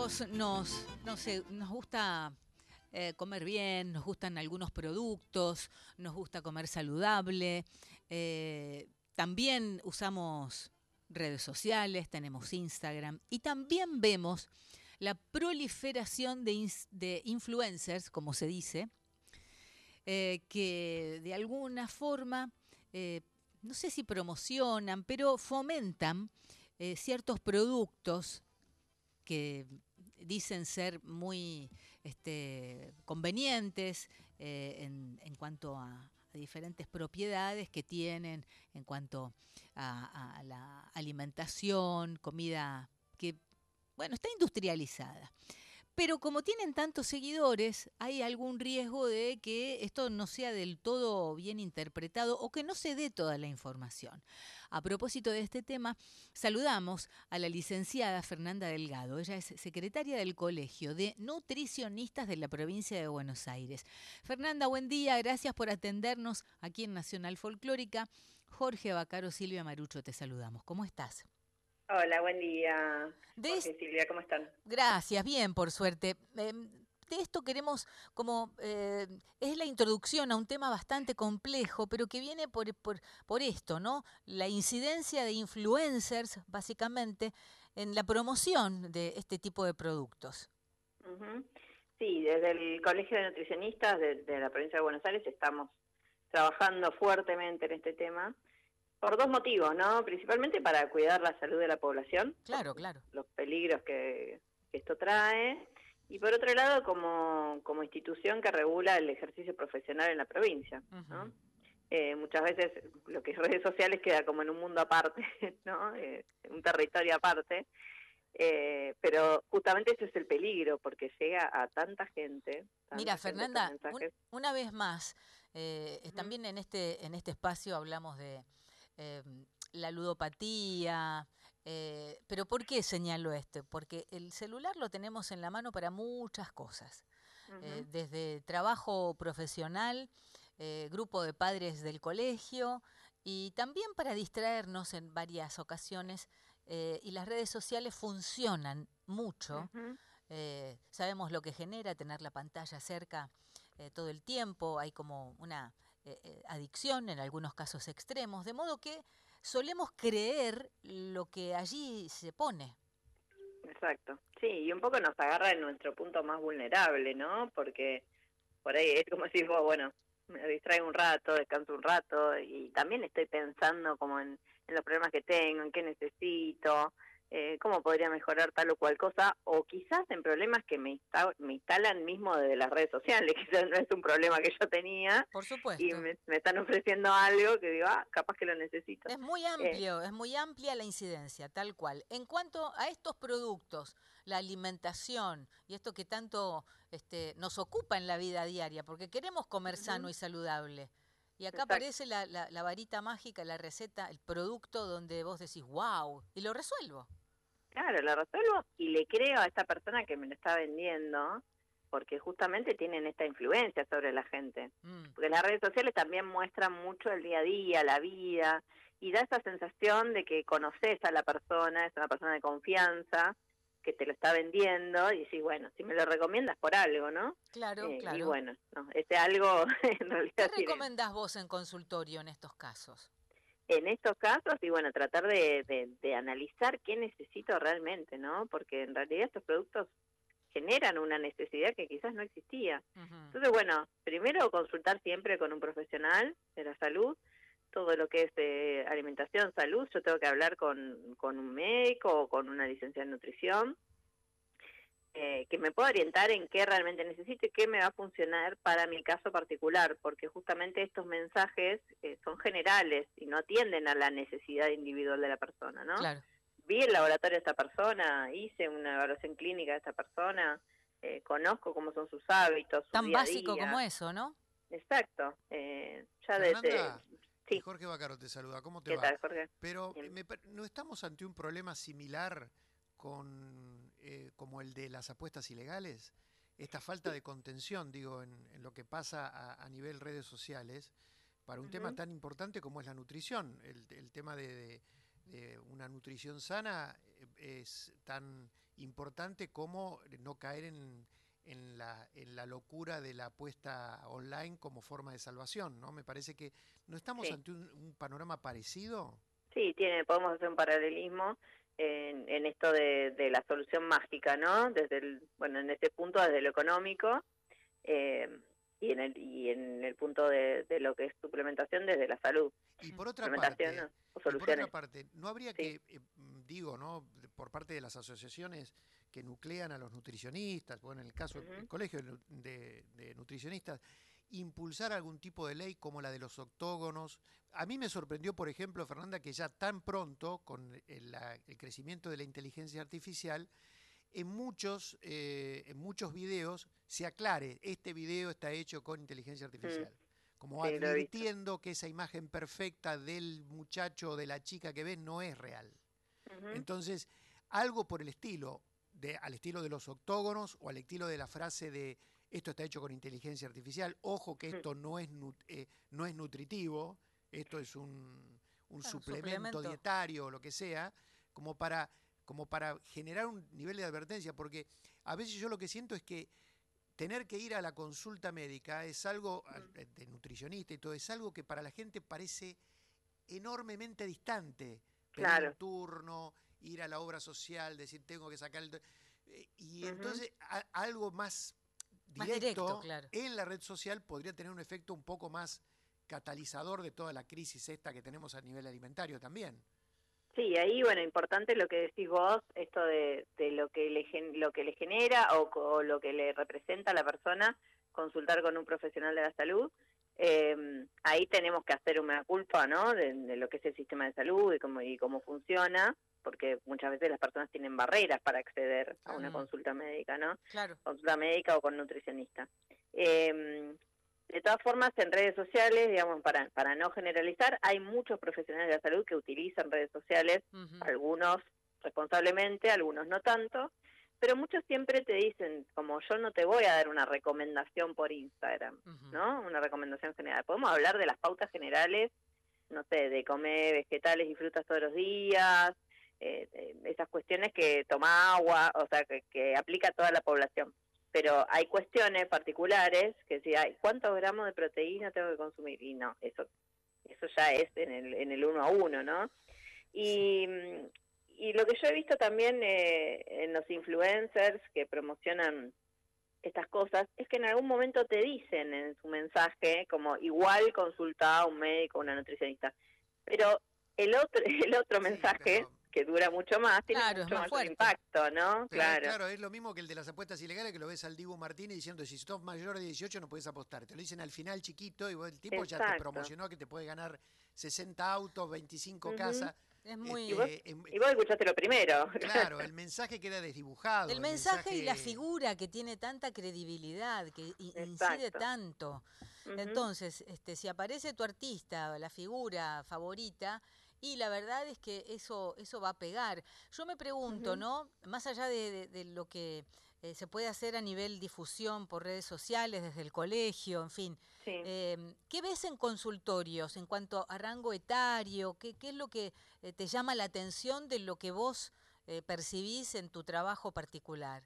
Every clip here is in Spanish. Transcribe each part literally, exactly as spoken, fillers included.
todos nos, no sé, nos gusta eh, comer bien, nos gustan algunos productos, nos gusta comer saludable. eh, también usamos redes sociales, tenemos Instagram y también vemos la proliferación de, ins- de influencers, como se dice, eh, que de alguna forma, eh, no sé si promocionan, pero fomentan eh, ciertos productos que dicen ser muy este, convenientes eh, en, en cuanto a, a diferentes propiedades que tienen en cuanto a, a la alimentación, comida que, bueno, está industrializada. Pero como tienen tantos seguidores, hay algún riesgo de que esto no sea del todo bien interpretado o que no se dé toda la información. A propósito de este tema, saludamos a la licenciada Fernanda Delgado. Ella es secretaria del Colegio de Nutricionistas de la provincia de Buenos Aires. Fernanda, buen día. Gracias por atendernos aquí en Nacional Folclórica. Jorge Bacaro, Silvia Marucho, te saludamos. ¿Cómo estás? Hola, buen día, De Jorge y Silvia, ¿cómo están? Gracias, bien, por suerte. Eh, de esto queremos, como eh, es la introducción a un tema bastante complejo, pero que viene por, por, por esto, ¿no? La incidencia de influencers, básicamente, en la promoción de este tipo de productos. Ujú. Sí, desde el Colegio de Nutricionistas de, de la provincia de Buenos Aires estamos trabajando fuertemente en este tema por dos motivos, ¿no? Principalmente para cuidar la salud de la población, por Claro, claro. los peligros que, que esto trae, y por otro lado como, como institución que regula el ejercicio profesional en la provincia, Ujú. ¿no? Eh, muchas veces lo que es redes sociales queda como en un mundo aparte, ¿no? Eh, un territorio aparte. Eh, pero justamente ese es el peligro, porque llega a tanta gente, Mira, tanta gente estos Fernanda, un- mensajes. una vez más, eh, Ujú, también en este, en este espacio hablamos de eh, la ludopatía, eh, pero ¿por qué señalo esto? Porque el celular lo tenemos en la mano para muchas cosas, eh, ujú, desde trabajo profesional, eh, grupo de padres del colegio y también para distraernos en varias ocasiones, eh, y las redes sociales funcionan mucho. ujú. Eh, sabemos lo que genera tener la pantalla cerca eh, todo el tiempo, hay como una eh, eh, adicción en algunos casos extremos, de modo que solemos creer lo que allí se pone. Exacto. Sí, y un poco nos agarra en nuestro punto más vulnerable, ¿no? Porque por ahí es como decir, vos, bueno, me distraigo un rato, descanso un rato, y también estoy pensando como en, en los problemas que tengo, en qué necesito, eh, cómo podría mejorar tal o cual cosa, o quizás en problemas que me, insta me instalan mismo desde las redes sociales, quizás no es un problema que yo tenía, Por y supuesto. me, me están ofreciendo algo que digo, ah, capaz que lo necesito. Es muy Eh, amplio, es muy amplia la incidencia, tal cual. En cuanto a estos productos, la alimentación y esto que tanto este, nos ocupa en la vida diaria, porque queremos comer sano ujú, y saludable. Y acá exacto. aparece la, la, la varita mágica, la receta, el producto donde vos decís, wow, y lo resuelvo. Claro, lo resuelvo y le creo a esta persona que me lo está vendiendo, porque justamente tienen esta influencia sobre la gente. Mm, Porque las redes sociales también muestran mucho el día a día, la vida, y da esa sensación de que conoces a la persona, es una persona de confianza, que te lo está vendiendo, y decís, bueno, si me lo recomiendas por algo, ¿no? claro, Eh, y claro. bueno, no, ese algo en ¿Qué realidad tiene. recomendás vos en consultorio en estos casos? En estos casos, y bueno, tratar de, de, de analizar qué necesito realmente, ¿no? Porque en realidad estos productos generan una necesidad que quizás no existía. Ujú. Entonces, bueno, primero consultar siempre con un profesional de la salud, todo lo que es eh, alimentación, salud, yo tengo que hablar con, con un médico o con una licenciada en nutrición, eh, que me pueda orientar en qué realmente necesito y qué me va a funcionar para mi caso particular, porque justamente estos mensajes eh, son generales y no atienden a la necesidad individual de la persona, ¿no? Claro. Vi el laboratorio de esta persona, hice una evaluación clínica de esta persona, eh, conozco cómo son sus hábitos, su Tan día a básico como día. eso, ¿no? Exacto. Eh, ya desde... Fernanda, y Sí, Jorge Bacaro te saluda, ¿cómo te ¿qué va? tal, Jorge? Pero eh, Bien. me par- ¿no estamos ante un problema similar con eh, como el de las apuestas ilegales? Esta falta de contención, digo, en, en lo que pasa a, a nivel redes sociales, para un tema Ujú. tan importante como es la nutrición. El, el tema de, de- de una nutrición sana eh, es tan importante como no caer en, en, la, en la locura de la apuesta online como forma de salvación, ¿no? Me parece que no estamos Sí. ante un, un panorama parecido. Sí, tiene, podemos hacer un paralelismo en, en esto de, de la solución mágica, ¿no? Desde el, bueno, en este punto desde lo económico eh, y en el y en el punto de, de lo que es suplementación desde la salud. Y por otra Suplementación parte, o y por otra soluciones. parte, no habría Sí. que, eh, digo, ¿no? Por parte de las asociaciones que nuclean a los nutricionistas, bueno, en el caso del Uh-huh. colegio de, de nutricionistas, impulsar algún tipo de ley como la de los octógonos. A mí me sorprendió, por ejemplo, Fernanda, que ya tan pronto, con el, la, el crecimiento de la inteligencia artificial, en muchos, eh, en muchos videos se aclare, este video está hecho con inteligencia artificial. Mm. Como Sí, lo he visto. advirtiendo que esa imagen perfecta del muchacho o de la chica que ves no es real. Uh-huh. Entonces, algo por el estilo, de, al estilo de los octógonos o al estilo de la frase de esto está hecho con inteligencia artificial, ojo que esto no es, nut- eh, no es nutritivo, esto es un, un Claro, suplemento, suplemento. dietario o lo que sea, como para, como para generar un nivel de advertencia, porque a veces yo lo que siento es que tener que ir a la consulta médica es algo, al- de nutricionista y todo, es algo que para la gente parece enormemente distante. Pedir Claro. un turno, ir a la obra social, decir tengo que sacar el... do- eh, Y Uh-huh. entonces a- algo más Más directo, directo, claro. en la red social podría tener un efecto un poco más catalizador de toda la crisis esta que tenemos a nivel alimentario también. Sí, ahí, bueno, importante lo que decís vos, esto de, de lo que le gen- lo que le genera o, o lo que le representa a la persona, consultar con un profesional de la salud. Eh, ahí tenemos que hacer una culpa, ¿no? De, de lo que es el sistema de salud y cómo, y cómo funciona, porque muchas veces las personas tienen barreras para acceder a una Claro. consulta médica, ¿no? Claro. Consulta médica o con nutricionista. Eh, De todas formas, en redes sociales, digamos, para, para no generalizar, hay muchos profesionales de la salud que utilizan redes sociales, Uh-huh. algunos responsablemente, algunos no tanto, pero muchos siempre te dicen, como yo no te voy a dar una recomendación por Instagram, Uh-huh. ¿no? Una recomendación general. Podemos hablar de las pautas generales, no sé, de comer vegetales y frutas todos los días, eh, eh, esas cuestiones que toma agua, o sea, que, que aplica a toda la población. Pero hay cuestiones particulares que si hay cuántos gramos de proteína tengo que consumir y no, eso eso ya es en el en el uno a uno, ¿no? Y, y lo que yo he visto también eh, en los influencers que promocionan estas cosas es que en algún momento te dicen en su mensaje como igual consulta a un médico o una nutricionista, pero el otro el otro Sí, mensaje pero- que dura mucho más tiene Claro, es mucho más mayor fuerte. impacto, ¿no? Pero es, Claro. claro, es lo mismo que el de las apuestas ilegales, que lo ves al Dibu Martínez diciendo si sos mayor de dieciocho no puedes apostar. Te lo dicen al final chiquito y vos- el tipo ya te Exacto. promocionó que te puede ganar sesenta autos, veinticinco Ujú. casas. Es muy... Y vos, Este, em- y vos escuchaste lo primero. claro, el mensaje queda desdibujado. El mensaje y la figura que tiene tanta credibilidad, que i- incide Exacto. tanto. Ujú. Entonces, este, si aparece tu artista, la figura favorita, y la verdad es que eso, eso va a pegar. Yo me pregunto, Ujú. ¿no? Más allá de, de- de lo que eh, se puede hacer a nivel difusión por redes sociales, desde el colegio, en fin, Sí. eh, ¿qué ves en consultorios en cuanto a rango etario? ¿Qué, qué es lo que eh, te llama la atención de lo que vos eh, percibís en tu trabajo particular?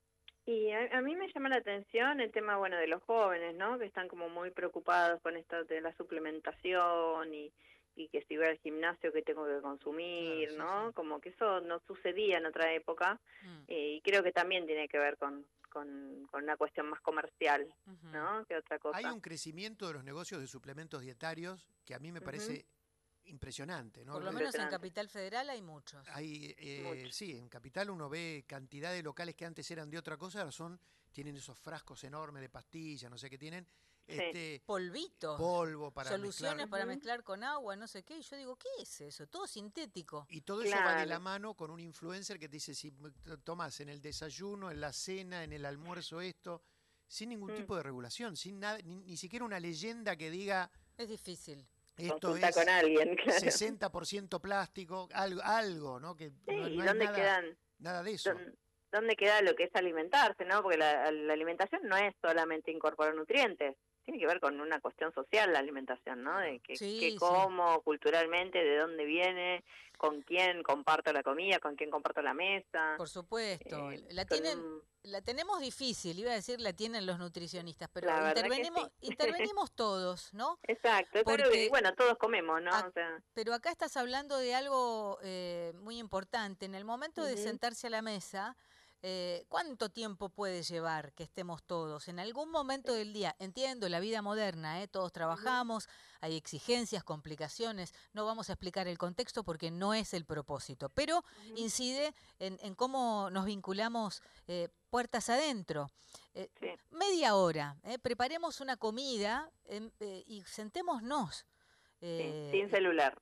Y a, a mí me llama la atención el tema, bueno, de los jóvenes, ¿no? Que están como muy preocupados con esto de la suplementación y, y que si voy al gimnasio que tengo que consumir, Claro, sí, ¿no? sí. Como que eso no sucedía en otra época Mm, eh, y creo que también tiene que ver con, con, con una cuestión más comercial, ujú. ¿no? Que otra cosa. Hay un crecimiento de los negocios de suplementos dietarios que a mí me Ujú. parece impresionante, ¿no? Por lo Ve- menos en Impresionante. Capital Federal hay muchos. Hay, eh, Mucho. sí, en Capital uno ve cantidad de locales que antes eran de otra cosa, ahora son, tienen esos frascos enormes de pastillas, no sé qué tienen, Sí. este Polvitos, polvo para soluciones mezclar. para Ujú. mezclar con agua, no sé qué. Y yo digo, ¿qué es eso? Todo sintético. Y todo eso va de la Claro. mano con un influencer que te dice si m- t- tomas en el desayuno, en la cena, en el almuerzo esto, sin ningún Mm. tipo de regulación, sin nada, ni, ni siquiera una leyenda que diga Es difícil. esto Consulta con es alguien, claro. sesenta por ciento plástico, algo, algo, ¿no? Que Sí, no, ¿y no hay dónde nada, quedan? nada de eso. dón- ¿Dónde queda lo que es alimentarse, no? Porque la, la alimentación no es solamente incorporar nutrientes, tiene que ver con una cuestión social la alimentación, ¿no? De que, Sí, qué sí. como, culturalmente, de dónde viene, con quién comparto la comida, con quién comparto la mesa. Por supuesto, Eh, la con tienen, un- la tenemos difícil, iba a decir la tienen los nutricionistas, pero la verdad que intervenimos, sí. intervenimos todos, ¿no? Exacto, es algo que, Porque bueno, todos comemos, ¿no? ac- O sea, pero acá estás hablando de algo eh, muy importante. En el momento de ujú, sentarse a la mesa, eh, ¿cuánto tiempo puede llevar que estemos todos? En algún momento del día, entiendo, la vida moderna, ¿eh? Todos ujú, trabajamos, hay exigencias, complicaciones, no vamos a explicar el contexto porque no es el propósito, pero ujú, incide en, en cómo nos vinculamos eh, puertas adentro. Eh, sí, media hora, ¿eh? Preparemos una comida em, eh, y sentémonos. sí, Eh, sin y celular.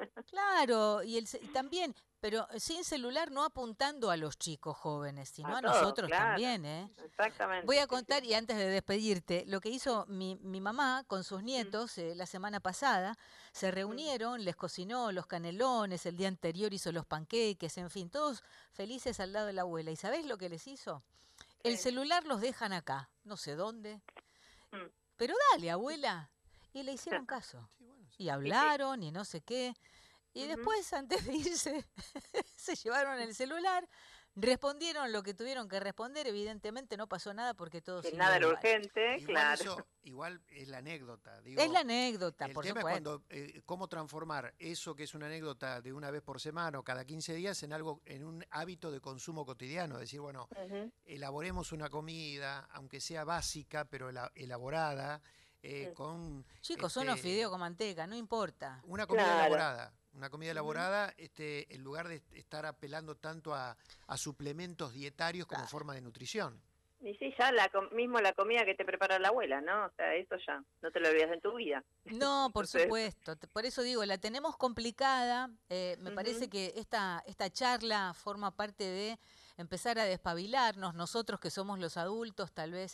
claro, y, el, ce- y también, pero sin celular no apuntando a los chicos jóvenes, sino A a todos, nosotros claro. también, ¿eh? Voy Exactamente, a sí, sí. contar, y antes de despedirte, lo que hizo mi, mi mamá con sus Mm, nietos eh, la semana pasada. Se mm, reunieron, les cocinó los canelones, el día anterior hizo los panqueques, en fin, todos felices al lado de la abuela. ¿Y sabés lo que les hizo? El sí, celular los dejan acá, no sé dónde, mm. pero dale, abuela. Y le hicieron caso. Sí, bueno, sí. Y Y sí. hablaron y no sé qué. Y Ujú. después, antes de irse, se llevaron el celular, respondieron lo que tuvieron que responder. Evidentemente no pasó nada porque todo Que siguió nada era igual. urgente, Igual claro. eso, igual es la anécdota. Es la Digo, anécdota, el por tema es supuesto. cuando eh, cómo transformar eso que es una anécdota de una vez por semana o cada quince días en algo, en un hábito de consumo cotidiano. Decir, bueno, Ujú, elaboremos una comida, aunque sea básica, pero ela- elaborada, eh, mm, con Chicos, unos este, fideos con manteca, no importa. una comida claro. elaborada. Una comida Ujú. elaborada, este, en lugar de estar apelando tanto a, a suplementos dietarios como Claro. forma de nutrición. Y sí, ya la, com- mismo la comida que te prepara la abuela, ¿no? O sea, eso ya, no te lo olvidas en tu vida. No, por Entonces, supuesto. te- Por eso digo, la tenemos complicada. eh, me parece ujú, que esta, esta charla forma parte de empezar a despabilarnos, nosotros que somos los adultos, tal vez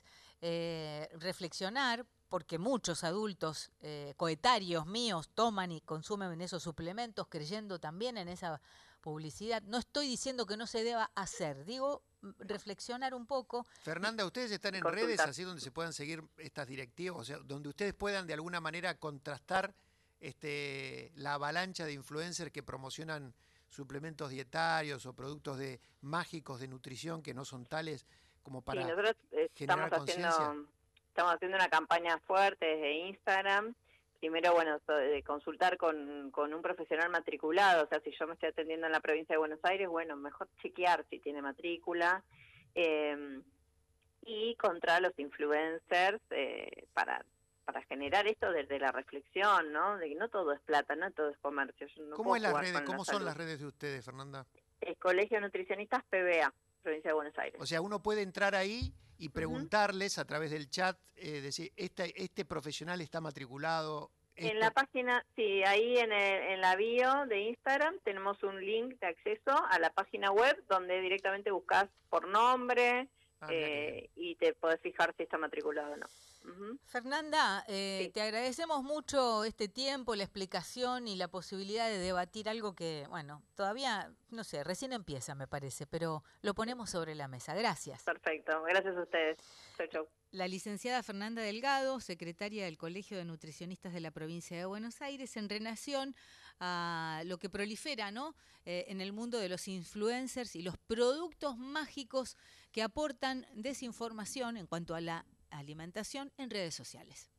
eh, reflexionar, porque muchos adultos eh, coetarios míos toman y consumen esos suplementos creyendo también en esa publicidad. No estoy diciendo que no se deba hacer, digo mm, no, reflexionar un poco. Y Fernanda, ¿ustedes están y en redes consultar. así donde se puedan seguir estas directivas? O sea, donde ustedes puedan de alguna manera contrastar este, la avalancha de influencers que promocionan suplementos dietarios o productos de, mágicos de nutrición que no son tales como Sí, para nosotros eh, estamos generar conciencia. haciendo, estamos haciendo una campaña fuerte desde Instagram. Primero, bueno, so- de consultar con, con un profesional matriculado, o sea, si yo me estoy atendiendo en la provincia de Buenos Aires, bueno, mejor chequear si tiene matrícula. eh, y contra los influencers eh, para para generar esto desde la reflexión, ¿no? De que no todo es plata, no todo es comercio. Yo no ¿Cómo puedo es las jugar redes? con la ¿Cómo son salud. las redes de ustedes, Fernanda? El Colegio de Nutricionistas P B A, provincia de Buenos Aires. O sea, uno puede entrar ahí y Ujú. preguntarles a través del chat, eh, decir, este, este profesional está matriculado, En la esto. página, sí, ahí en, el- en la bio de Instagram tenemos un link de acceso a la página web donde directamente buscas por nombre Ah, mira qué bien. eh, y te podés fijar si está matriculado o no. Ujú. Fernanda, eh, Sí, te agradecemos mucho este tiempo, la explicación y la posibilidad de debatir algo que, bueno, todavía, no sé, recién empieza, me parece, pero lo ponemos sobre la mesa. Gracias. perfecto. Gracias a ustedes. Chau, chau. La licenciada Fernanda Delgado, secretaria del Colegio de Nutricionistas de la provincia de Buenos Aires, en relación a lo que prolifera, ¿no? Eh, en el mundo de los influencers y los productos mágicos que aportan desinformación en cuanto a la alimentación en redes sociales.